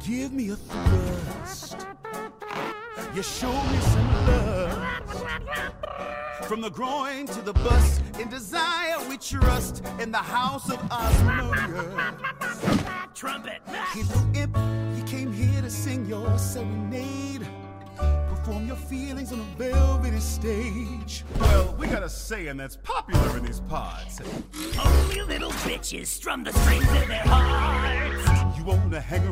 give me a thrust. You show me some love. From the groin to the bust, in desire we trust in the house of Asmodeus. Trumpet! Hey, little imp, you came here to sing your serenade. Perform your feelings on a velvety stage. Well, we got a saying that's popular in these pods. Only little bitches strum the strings of their hearts. You wanna hang